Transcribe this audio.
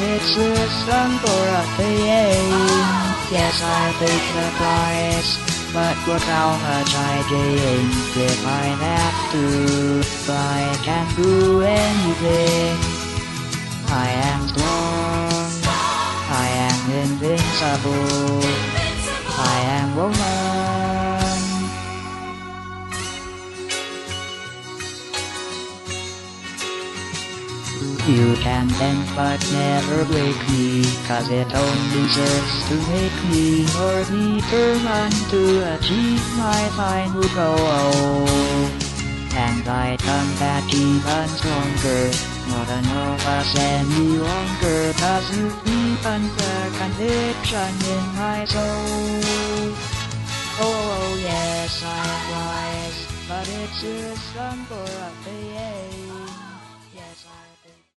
it's a symbol of pain. Yes, I paid the price, but look how much I gained. If I have to, I can do anything. I am strong, I am invincible, I am woman. You can bend but never break me, 'cause it only serves to make me more determined to achieve my final goal. And I come back even stronger, not an of us any longer, 'cause you deepen the conviction in my soul. Oh, yes, I am wise, but it's a slumber of the age. Yes, I